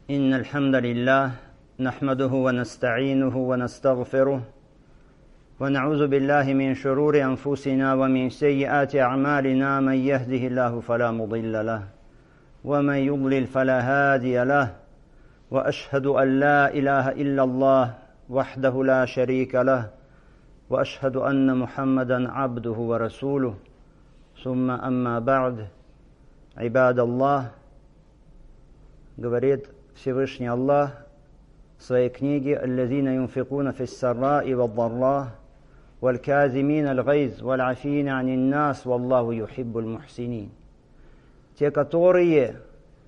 إن الحمد لله نحمده ونستعينه ونستغفره ونعوذ بالله من شرور أنفسنا ومن سيئات أعمالنا من يهده الله فلا مضل له ومن يضلل فلا هادي له وأشهد أن لا إله إلا الله وحده لا شريك له وأشهد أن محمدا عبده ورسوله ثم أما بعد عباد الله. Говорит Всевышний Аллах в своей книге: «Аллазина юнфикуна фиссарраи ваддарра, валь-казимина аль-гайз, валь-афина анин-нас, валлаху юхиббуль мухсинин». Те, которые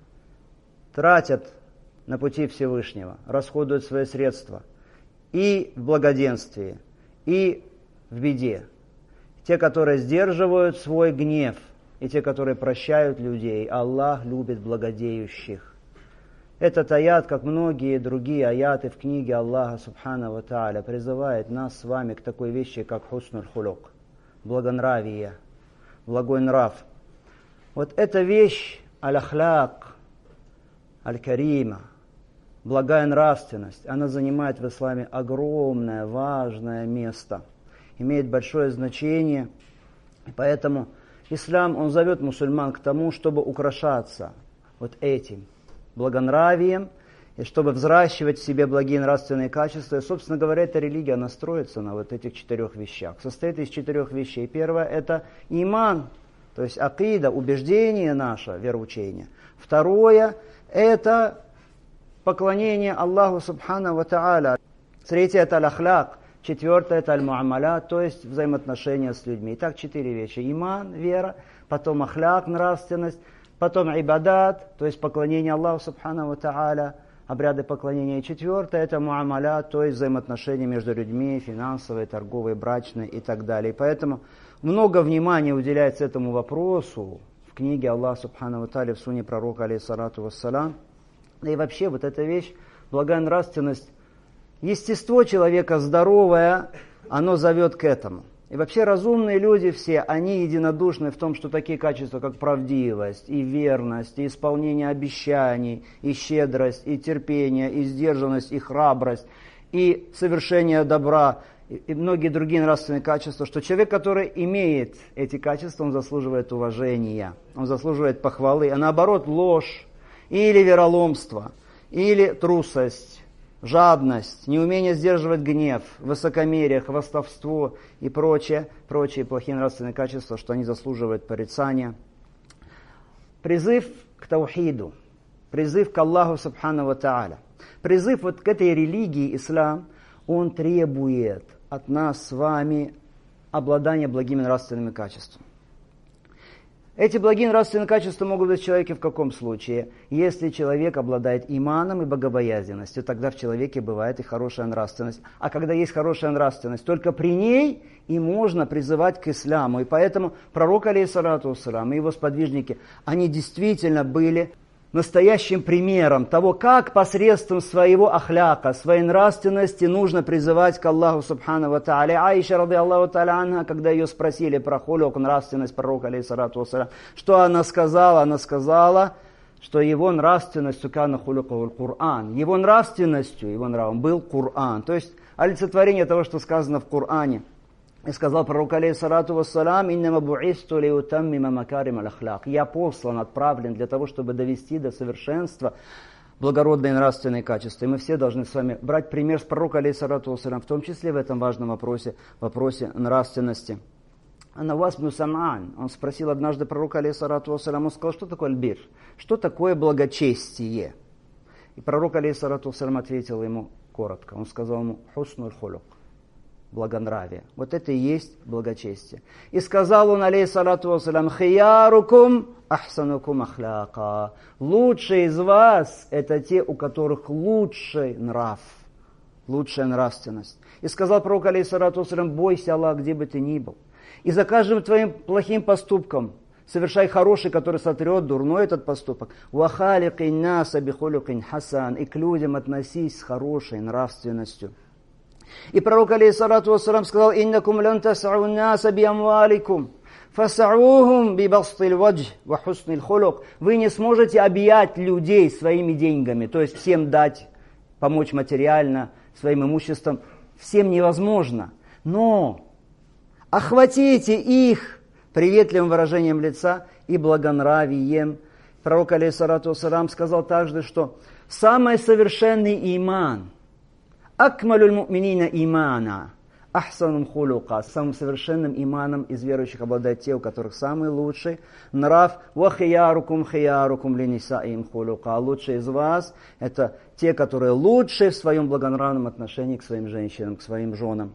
тратят на пути Всевышнего, расходуют свои средства и в благоденствии, и в беде. Те, которые сдерживают свой гнев, и те, которые прощают людей. Аллах любит благодеющих. Этот аят, как многие другие аяты в книге Аллаха Субхана ва Тааля, призывает нас с вами к такой вещи, как хуснуль хулук, благонравие, благой нрав. Вот эта вещь, аль-ахляк, аль-карима, благая нравственность, она занимает в исламе огромное, важное место, имеет большое значение. И поэтому ислам, он зовет мусульман к тому, чтобы украшаться вот этим благонравием, и чтобы взращивать в себе благие нравственные качества. И, собственно говоря, эта религия, она строится на вот этих 4 вещах. Состоит из 4 вещей. Первое – это иман, то есть акида, убеждение наше, вероучение. Второе – это поклонение Аллаху Субхана ва Тааля. Третье – это аль-ахляк. Четвертое – это аль-муамалят, то есть взаимоотношения с людьми. Итак, 4 вещи. Иман, вера, потом ахляк, нравственность, потом ибадат, то есть поклонение Аллаху Субхана ва Тааля, обряды поклонения. И четвертое – это муамалят, то есть взаимоотношения между людьми, финансовые, торговые, брачные и так далее. И поэтому много внимания уделяется этому вопросу в книге Аллаха Субхана ва Тааля, в сунне пророка, алейхиссалату вассалам. И вообще вот эта вещь, благая нравственность, естество человека здоровое, оно зовет к этому. И вообще разумные люди все, они единодушны в том, что такие качества, как правдивость, и верность, и исполнение обещаний, и щедрость, и терпение, и сдержанность, и храбрость, и совершение добра, и многие другие нравственные качества, что человек, который имеет эти качества, он заслуживает уважения, он заслуживает похвалы, а наоборот ложь, или вероломство, или трусость, жадность, неумение сдерживать гнев, высокомерие, хвастовство и прочие плохие нравственные качества, что они заслуживают порицания. Призыв к таухиду, призыв к Аллаху Субхану ва Тааля, призыв вот к этой религии ислам, он требует от нас с вами обладания благими нравственными качествами. Эти благие нравственные качества могут быть в человеке в каком случае? Если человек обладает иманом и богобоязненностью, тогда в человеке бывает и хорошая нравственность. А когда есть хорошая нравственность, только при ней и можно призывать к исламу. И поэтому пророк, алейхиссалату вассалам, и его сподвижники, они действительно были настоящим примером того, как посредством своего ахляка, своей нравственности нужно призывать к Аллаху Субхану ва Тааля. Аиша, ради Аллаху Тааля анха, когда ее спросили про хулюк, нравственность пророка, алейхиссалату вассалам, что она сказала? Она сказала, что его нравственностью кана хулюкаху Кур'ан. Его нравственностью, его нравом был Кур'ан. То есть олицетворение того, что сказано в Кур'ане. И сказал пророк, алейхиссалату вассалам: «Иннама бу'исту лиутаммима макарим аль-ахляк». Я послан, отправлен для того, чтобы довести до совершенства благородные нравственные качества. И мы все должны с вами брать пример с пророка, алейхиссалату вассалам, в том числе в этом важном вопросе нравственности. Навас бн Сам'ан, он спросил однажды пророка, алейхиссалату вассалам, он сказал: что такое аль-бир? Что такое благочестие? И пророк, алейхиссалату вассалам, ответил ему коротко. Он сказал ему: хуснуль хулук. Благонравие. Вот это и есть благочестие. И сказал он, алейхиссалату вассалам: хиярукум ахсанукум ахляка. Лучшие из вас это те, у которых лучший нрав, лучшая нравственность. И сказал пророк, алейхиссалату вассалам: бойся Аллаха, где бы ты ни был. И за каждым твоим плохим поступком совершай хороший, который сотрет дурной этот поступок. Вахаликин наса бихулюкин хасан. И к людям относись с хорошей нравственностью. И пророк, алейхиссалату вассалам, сказал: иннакум лан тас'у наса би амваликум. فَسَعُوهُمْ بِبَسْطِ الْوَجْهِ وَحُسْنِ الْخُلُقِ. Вы не сможете объять людей своими деньгами, то есть всем дать, помочь материально, своим имуществом. Всем невозможно. Но охватите их приветливым выражением лица и благонравием. Пророк, алейхиссалату вассалам, сказал также, что самый совершенный иман, акмалюль му'минина имана, ахсанум хулука, самым совершенным иманом из верующих обладают те, у которых самый лучший нрав, ва хиярукум линисаим хулука. А лучшие из вас – это те, которые лучшие в своем благонравном отношении к своим женщинам, к своим женам.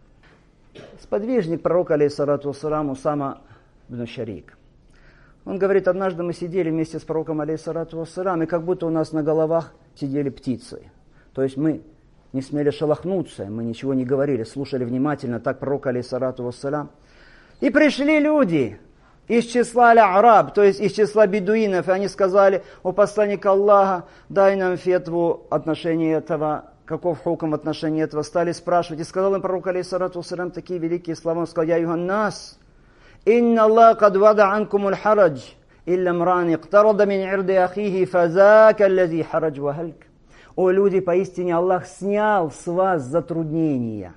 Сподвижник пророка, алейхиссалату вассалам, Усама ибн Шарик. Он говорит, однажды мы сидели вместе с пророком, алейхиссалату вассалам, и как будто у нас на головах сидели птицы. То есть мы не смели шелохнуться, мы ничего не говорили, слушали внимательно, так пророк, алейхиссалату вассалам. И пришли люди из числа аль-араб, то есть из числа бедуинов, и они сказали: о посланник Аллаха, дай нам фетву в отношении этого, каков хукм в отношении этого. Стали спрашивать, и сказал им пророк, алейхиссалату вассалам, такие великие слова. Он сказал: я юханнас, инна Аллах кад вада анкум аль-харадж, илля мран иктарада мин ирди ахихи, фазака аллази харадж вахальк. О люди, поистине Аллах снял с вас затруднения.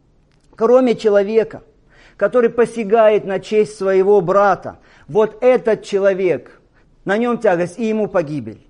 Кроме человека, который посягает на честь своего брата, вот этот человек, на нем тягость, и ему погибель.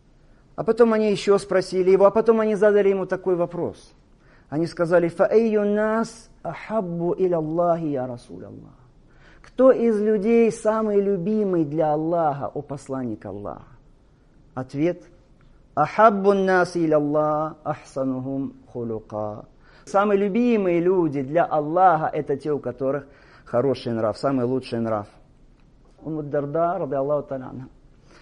А потом они еще спросили его, а потом они задали ему такой вопрос. Они сказали: «Фаэйю нас ахаббу иля Аллахи я Расуль Аллах». Кто из людей самый любимый для Аллаха, о посланник Аллаха? Ответ: ахаббу нас иля Аллах ахсанухум хулука. Самые любимые люди для Аллаха — это те, у которых хороший нрав, самый лучший нрав. Умму Дарда, ради Аллаху та'аля анха.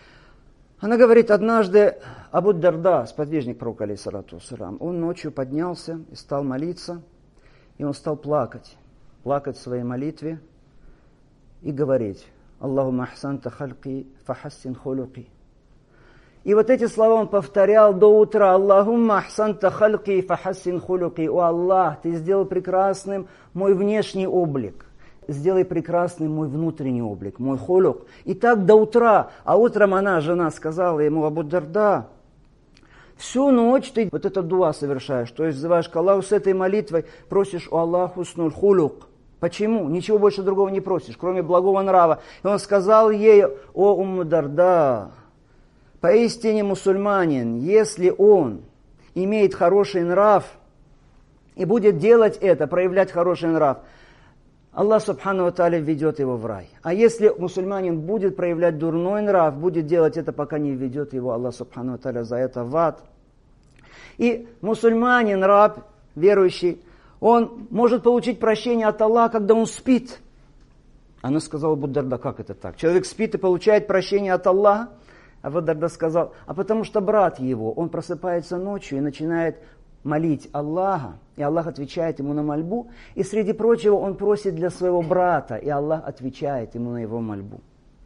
Она говорит, однажды Абу Дарда, сподвижник пророка, алейхиссалату вассалам, он ночью поднялся и стал молиться, и он стал плакать в своей молитве и говорить: Аллахумма ахсанта хальки фахассин хулуки. И вот эти слова он повторял до утра. Аллахумма ахсанта хальки фахассин хулуки. О Аллах, ты сделал прекрасным мой внешний облик. Сделай прекрасным мой внутренний облик, мой хулук. И так до утра. А утром жена сказала ему: Абу Дарда, всю ночь ты вот это дуа совершаешь, то есть взываешь к Аллаху с этой молитвой, просишь у Аллаха хуснул хулук. Почему? Ничего больше другого не просишь, кроме благого нрава. И он сказал ей: о Умму Дарда, поистине мусульманин, если он имеет хороший нрав и будет делать это, проявлять хороший нрав, Аллах субхану ва тааля введет его в рай. А если мусульманин будет проявлять дурной нрав, будет делать это, пока не введет его Аллах субхану ва тааля за это в ад. И мусульманин, раб, верующий, он может получить прощение от Аллаха, когда он спит. Она сказала: Абу Дарда, как это так? Человек спит и получает прощение от Аллаха? Абу Дарда сказал: а потому что брат его, он просыпается ночью и начинает молить Аллаха, и Аллах отвечает ему на мольбу, и среди прочего он просит для своего брата, и Аллах отвечает ему на его мольбу.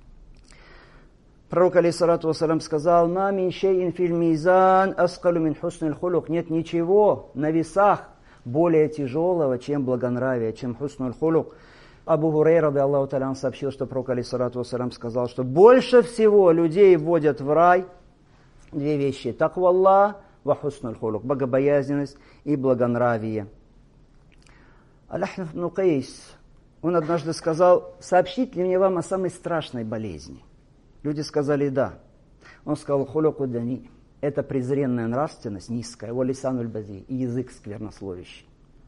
Пророк, алейхиссалату вассалам, сказал: «Ма мин шейин фил мизан аскалу мин хуснил хулук». Нет ничего на весах более тяжелого, чем благонравие, чем хуснул хулук. Абу Хурайра, ради Аллаху та'аля, сообщил, что пророк, алейхиссалату вассалам, сказал, что больше всего людей вводят в рай две вещи: таква Аллах ва хуснул хулук, богобоязненность и благонравие. Аль-Ахнаф ибн Кайс, он однажды сказал: сообщить ли мне вам о самой страшной болезни? Люди сказали: да. Он сказал: хулуку дани, это презренная нравственность, низкая, ва лисануль бази, и язык сквернословящий.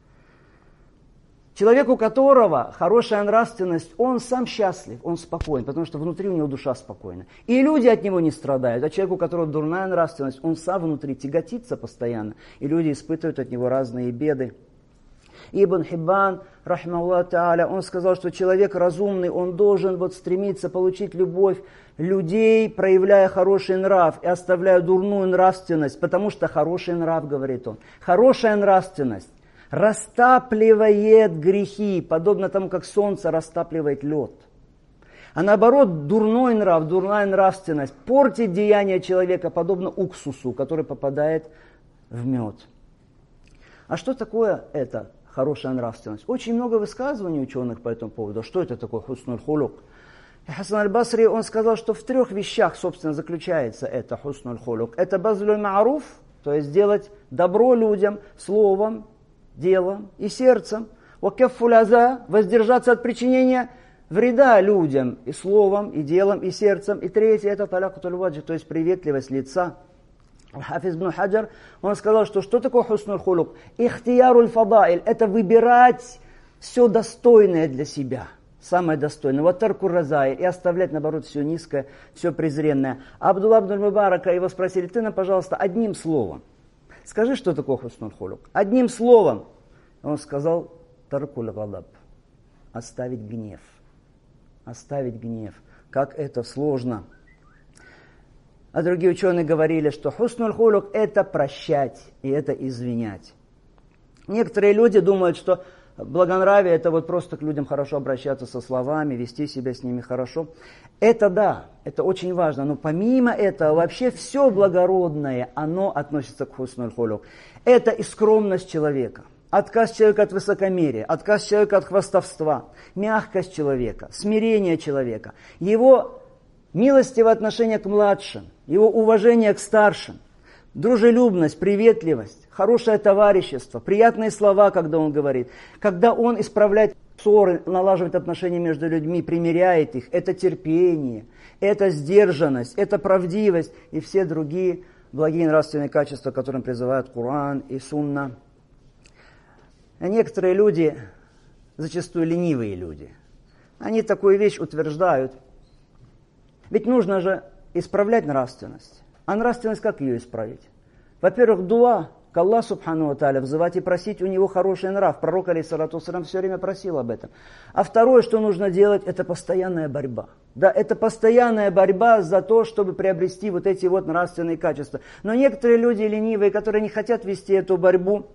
Человек, у которого хорошая нравственность, он сам счастлив, он спокоен, потому что внутри у него душа спокойна. И люди от него не страдают. А человек, у которого дурная нравственность, он сам внутри тяготится постоянно, и люди испытывают от него разные беды. Ибн Хиббан, рахмаллаху тааля, он сказал, что человек разумный, он должен стремиться получить любовь людей, проявляя хороший нрав и оставляя дурную нравственность, потому что хороший нрав, говорит он, хорошая нравственность растапливает грехи, подобно тому, как солнце растапливает лед. А наоборот, дурной нрав, дурная нравственность портит деяния человека, подобно уксусу, который попадает в мед. А что такое это хорошая нравственность? Очень много высказываний ученых по этому поводу. Что это такое хуснул хулук? И Хасан аль-Басри, он сказал, что в 3 вещах, собственно, заключается это хуснул хулук. Это базлюль ма'руф, то есть делать добро людям словом, делом и сердцем. Вакаффуль аза, воздержаться от причинения вреда людям и словом, и делом, и сердцем. И 3 это талякутуль ваджи, то есть приветливость лица. Хафиз ибн Хаджар, он сказал, что такое хуснул хулук? Ихтияруль фадаиль, это выбирать все достойное для себя. Самое достойное. Вот тарку разай, и оставлять, наоборот, все низкое, все презренное. Абдулла ибн Мубарака, его спросили, ты нам, пожалуйста, одним словом. Скажи, что такое хуснул хулук? Одним словом. Он сказал, таркуль гадаб. Оставить гнев. Оставить гнев. Как это сложно. А другие ученые говорили, что хуснул хулук это прощать и это извинять. Некоторые люди думают, что благонравие это вот просто к людям хорошо обращаться со словами, вести себя с ними хорошо. Это да, это очень важно, но помимо этого вообще все благородное, оно относится к хуснул хулук. Это и скромность человека, отказ человека от высокомерия, отказ человека от хвастовства, мягкость человека, смирение человека, его милостивое отношение к младшим, его уважение к старшим, дружелюбность, приветливость, хорошее товарищество, приятные слова, когда он говорит, когда он исправляет ссоры, налаживает отношения между людьми, примиряет их, это терпение, это сдержанность, это правдивость и все другие благие нравственные качества, которым призывают Коран и Сунна. А некоторые люди, зачастую ленивые люди, они такую вещь утверждают. Ведь нужно же исправлять нравственность. А нравственность как ее исправить? Во-первых, дуа к Аллаху субхану ва тааля, взывать и просить у него хороший нрав. Пророк, алейхиссалату вассалям, все время просил об этом. А второе, что нужно делать, это постоянная борьба. Да, это постоянная борьба за то, чтобы приобрести вот эти вот нравственные качества. Но некоторые люди ленивые, которые не хотят вести эту борьбу,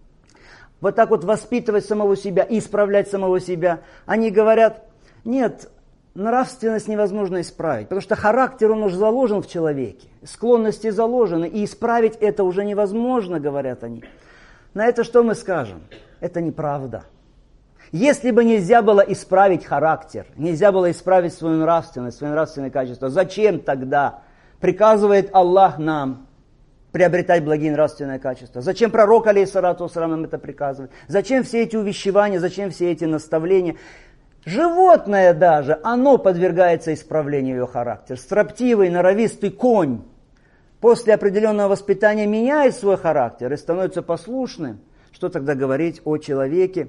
вот так вот воспитывать самого себя и исправлять самого себя, они говорят, нет, нравственность невозможно исправить, потому что характер, он уже заложен в человеке, склонности заложены, и исправить это уже невозможно, говорят они. На это что мы скажем? Это неправда. Если бы нельзя было исправить характер, нельзя было исправить свою нравственность, свои нравственные качества, зачем тогда приказывает Аллах нам приобретать благие нравственные качества? Зачем пророк, алейхиссалату вассалям, нам это приказывает? Зачем все эти увещевания, зачем все эти наставления? Животное даже, оно подвергается исправлению ее характера. Строптивый, норовистый конь после определенного воспитания меняет свой характер и становится послушным. Что тогда говорить о человеке?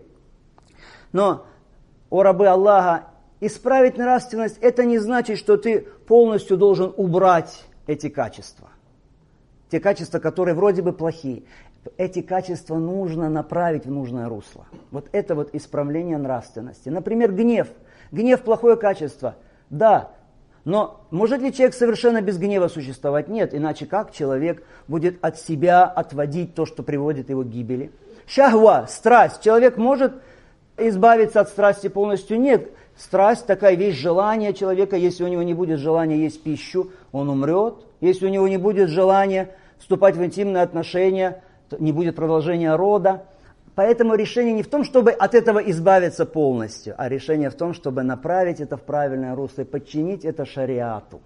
Но, о рабы Аллаха, исправить нравственность, это не значит, что ты полностью должен убрать эти качества. Те качества, которые вроде бы плохие. Эти качества нужно направить в нужное русло. Вот это вот исправление нравственности. Например, гнев. Гнев плохое качество. Да, но может ли человек совершенно без гнева существовать? Нет, иначе как человек будет от себя отводить то, что приводит его к гибели? Шахва, страсть. Человек может избавиться от страсти полностью? Нет. Страсть такая вещь, желание человека. Если у него не будет желания есть пищу, он умрет. Если у него не будет желания вступать в интимные отношения, не будет продолжения рода. Поэтому решение не в том, чтобы от этого избавиться полностью, а решение в том, чтобы направить это в правильное русло и подчинить это шариату.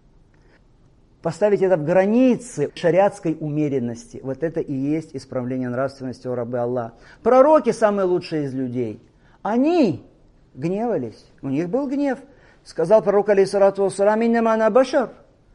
Поставить это в границы шариатской умеренности. Вот это и есть исправление нравственности, о рабы Аллаха. Пророки, самые лучшие из людей, они гневались. У них был гнев. Сказал пророк, алейхиссалату вассалам, «Иннама ана башар».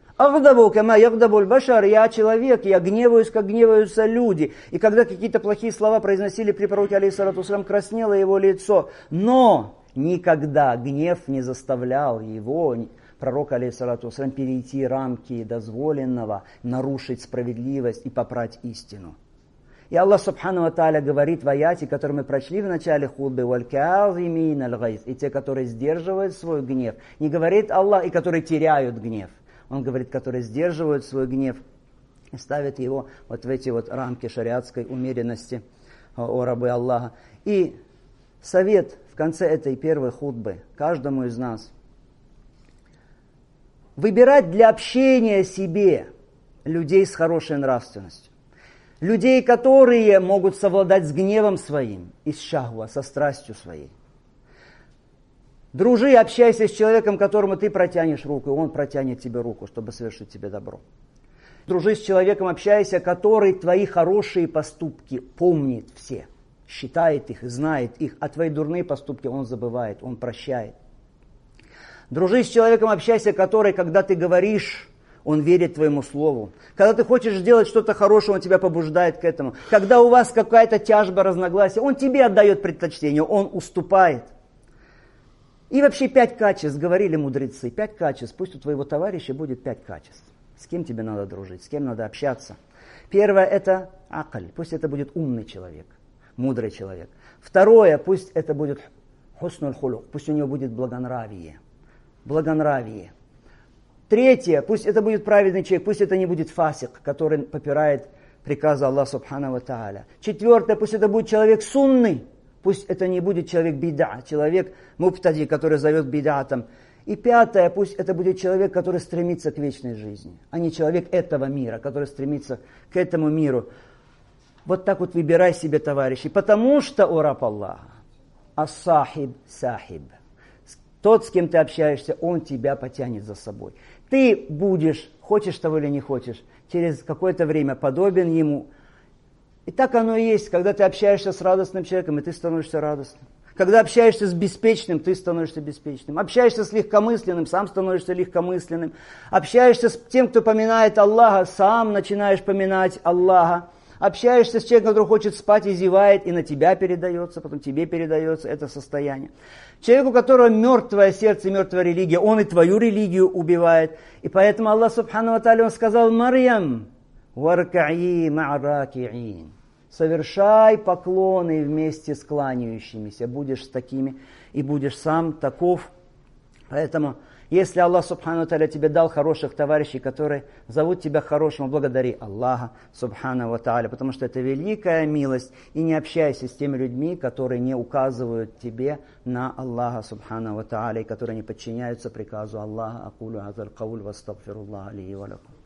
Я человек, я гневаюсь, как гневаются люди. И когда какие-то плохие слова произносили при пророке, алейхиссалату вассалям, краснело его лицо. Но никогда гнев не заставлял его, пророка, алейхиссалату вассалям, перейти рамки дозволенного, нарушить справедливость и попрать истину. И Аллах субхану ва тааля говорит в аяте, который мы прочли в начале хутбы, «Валь-каазимин аль-гайз», и те, которые сдерживают свой гнев. Не говорит Аллах, и которые теряют гнев. Он говорит, которые сдерживают свой гнев и ставят его вот в эти вот рамки шариатской умеренности, о рабы Аллаха. И совет в конце этой первой хутбы каждому из нас. Выбирать для общения себе людей с хорошей нравственностью. людей, которые могут совладать с гневом своим, и с шахва, со страстью своей. Дружи, общайся с человеком, которому ты протянешь руку, и он протянет тебе руку, чтобы совершить тебе добро. Дружи с человеком, общайся, который твои хорошие поступки помнит все, считает их и знает их, а твои дурные поступки он забывает, он прощает. Дружи с человеком, общайся, который, когда ты говоришь, он верит твоему слову. Когда ты хочешь сделать что-то хорошее, он тебя побуждает к этому. Когда у вас какая-то тяжба, разногласия, он тебе отдает предпочтение, он уступает. И вообще 5 качеств, говорили мудрецы, 5 качеств. Пусть у твоего товарища будет 5 качеств. С кем тебе надо дружить, с кем надо общаться. Первое это акаль, пусть это будет умный человек, мудрый человек. Второе, пусть это будет хуснул хулук, пусть у него будет благонравие. Благонравие. Третье, пусть это будет праведный человек, пусть это не будет фасик, который попирает приказы Аллаха Субхану ва Тааля. Четвертое, пусть это будет человек сунный, пусть это не будет человек бида, человек муптади, который зовет бидатом. И пятое, пусть это будет человек, который стремится к вечной жизни, а не человек этого мира, который стремится к этому миру. Вот так вот выбирай себе товарищей, потому что, о раб Аллаха, ас-сахиб сахиб. Тот, с кем ты общаешься, он тебя потянет за собой. Ты будешь, хочешь того или не хочешь, через какое-то время подобен ему. И так оно и есть, когда ты общаешься с радостным человеком, и ты становишься радостным. Когда общаешься с беспечным, ты становишься беспечным. Общаешься с легкомысленным, сам становишься легкомысленным. Общаешься с тем, кто поминает Аллаха, сам начинаешь поминать Аллаха. Общаешься с человеком, который хочет спать и зевает, и на тебя передается, потом тебе передается это состояние. Человек, у которого мертвое сердце, мертвая религия, он и твою религию убивает. И поэтому Аллах Субхану ва Тааля, он сказал: «Марьям, варкаи ма'ракиин». Совершай поклоны вместе с кланяющимися. Будешь с такими и будешь сам таков. Поэтому, если Аллах Субхану ва Тааля тебе дал хороших товарищей, которые зовут тебя к хорошему, благодари Аллаха Субхану ва Тааля, потому что это великая милость. И не общайся с теми людьми, которые не указывают тебе на Аллаха Субхану ва Тааля, и которые не подчиняются приказу Аллаха. Акулу азаль кауль вастагфируллаха ли ва лакум.